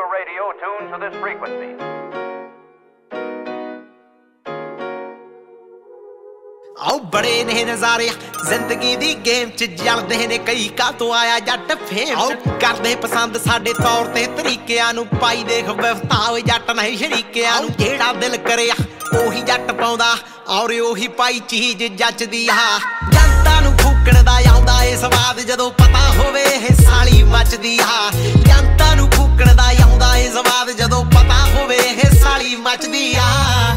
your radio tuned to this frequency. आओ बड़े ने नजारे जिंदगी दी गेम च जलदे ने कई का तो आया जट फेम आओ करदे पसंद साडे तौर ते तरीकिਆਂ ਨੂੰ पाई देख विफ्ताव जट नहीं शरीकिਆਂ ਨੂੰ जेड़ा दिल करे ओही जट पाउंदा और ओही पाई चीज जचदी आ जनता ਨੂੰ फूकण दा आउंदा ए स्वाद जदों पता होवे ਇਹ साली मचदी आ जनता ਨੂੰ फूकण दा आउंदा ए स्वाद जदों पता होवे ਇਹ साली मचदी आ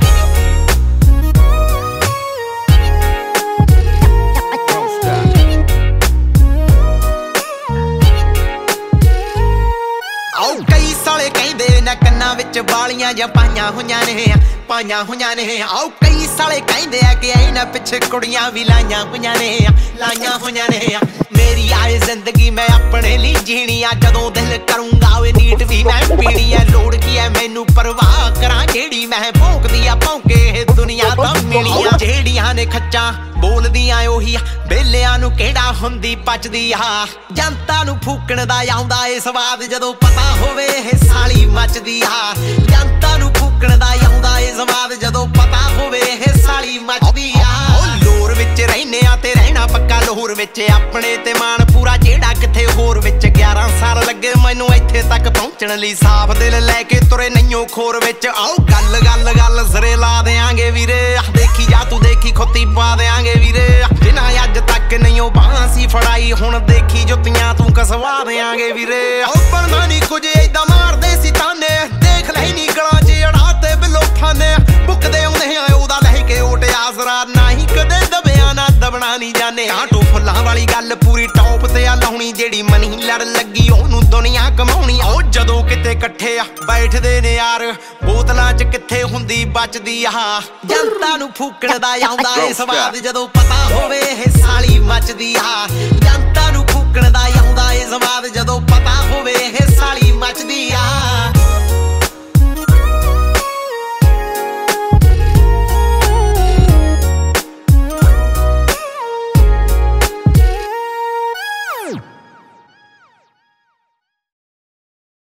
कई साले कहंदे ना कन्नां विच बालियां ਜਾਂ ਪਾਈਆਂ ਹੋਈਆਂ ਨੇ ਆਓ ਕਈ ਸਾਲੇ ਕਹਿੰਦੇ ਆ ਕਿ ਇਹਨਾਂ ਪਿੱਛੇ ਕੁੜੀਆਂ ਵੀ ਲਾਈਆਂ ਹੋਈਆਂ ਨੇ ਮੇਰੀ ਆਏ ਜ਼ਿੰਦਗੀ ਮੈਂ ਆਪਣੇ ਲਈ ਜੀਣੀ ਆ ਜਦੋਂ ਦਿਲ ਕਰੂੰਗਾ ਓਏ ਨੀਟ ਵੀ ਮੈਂ ਪੀਣੀ ਆ ਲੋੜ ਕੀ ਐ ਮੈਨੂੰ ਪਰਵਾਹ ਕਰਾਂ ਜਿਹੜੀ ਮੈਂ ਭੌਂਕਦੀ ਆ ਭੌਂਕੇ ਇਹ ਦੁਨੀਆ ਤਾਂ ਮਿਲੀਆਂ ਜਿਹੜੀਆਂ ਨੇ ਖੱਚਾਂ ਬੋਲਦੀਆਂ ਉਹੀ ਬੇਲਿਆਂ ਨੂੰ ਕਿਹੜਾ ਹੁੰਦੀ ਪਚਦੀ ਆ ਜਨਤਾ ਨੂੰ ਫੂਕਣ ਦਾ ਆਉਂਦਾ ਏ ਸਵਾਦ ਜਦੋਂ ਪਤਾ ਹੋਵੇ ਇਹ ਸਾਲੀ ਮਚਦੀ ਆ ਜਨਤਾ ਨੂੰ ਫੂਕਣ ਦਾ ਆਉਂਦਾ ਏ ਸਵਾਦ ਜਦੋਂ ਪਤਾ ਹੋਵੇ ਇਹ ਸਾਲੀ ਮਚਦੀ ਆ ਲੋਰ ਵਿੱਚ ਰਹਿਨੇ ਆ ਤੇ ਰਹਿਣਾ ਪੱਕਾ ਲਾਹੌਰ ਵਿੱਚ ਆਪਣੇ ਤੇ ਮਾਣ ਪੂਰਾ ਜਿਹੜਾ ਕਿੱਥੇ ਹੋਰ ਵਿੱਚ 11 ਸਾਲ ਲੱਗੇ ਮੈਨੂੰ ਇੱਥੇ ਤੱਕ ਪਹੁੰਚਣ ਲਈ ਸਾਫ ਦਿਲ ਲੈ ਕੇ ਤੁਰੇ ਨਹੀਂਓ ਖੋਰ ਵਿੱਚ ਆਓ ਗੱਲ ਜ਼ਰੇ ਲਾ ਦਿਆਂਗੇ ਵੀਰੇ ਦੇਖੀ ਜਾ ਤੂੰ ਦੇਖੀ ਖੁੱਤੀ ਪਾ ਦਿਆਂਗੇ ਵੀਰੇ ਜਿਨ੍ਹਾਂ ਅੱਜ ਤੱਕ ਨਹੀਂਓ ਬਾਂਸੀ ਫੜਾਈ ਹੁਣ ਦੇਖੀ ਜੁੱਤੀਆਂ ਤੂੰ ਕਸਵਾ ਦਿਆਂਗੇ ਵੀਰੇ ਬਣਦਾ ਨੀ ਕੁਝ ਏਦਾਂ ਮਾਰਦੇ ਸੀ ਤਾਨੇ ਦੇਖ ਲੈ ਨੀ ਗਲਾਂ 'ਚ ਅੜਾ ਤੇ ਬਿਲੋਫਾਂ ਨੇ ਬੁੱਕਦੇ ਆਉਂਦੇ ਆ ਉਹਦਾ ਲੈ ਕੇ ਓਟ ਆਸਰਾ ਨਾ ਹੀ ਕਦੇ ਦਬਿਆ ਨਾ ਦਬਣਾ ਨੀ ਜਾਣੇ ਆਟੋ ਫੁੱਲਾਂ ਵਾਲੀ ਗੱਲ ਪੂਰੀ ਟੌਪ ਤੇ ਆ ਲਾਉਣੀ ਜਿਹੜੀ ਮਨੀ ਲੜ ਲੱਗੀ ਉਹਨੂੰ ਦੁਨੀਆ ਕਮਾਉਣੀ ਉਹ ਜਦੋਂ ਕਿਤੇ ਇਕੱਠੇ ਆ ਬੈਠਦੇ ਨੇ ਯਾਰ ਬੋਤਲਾਂ 'ਚ ਕਿੱਥੇ ਹੁੰਦੀ ਬਚਦੀ ਆ ਜਨਤਾ ਨੂੰ ਫੂਕਣ ਦਾ ਆਉਂਦਾ ਏ ਸਵਾਦ ਜਦੋਂ ਪਤਾ ਹੋਵੇ ਇਹ ਸਾਲੀ ਮਚਦੀ ਆ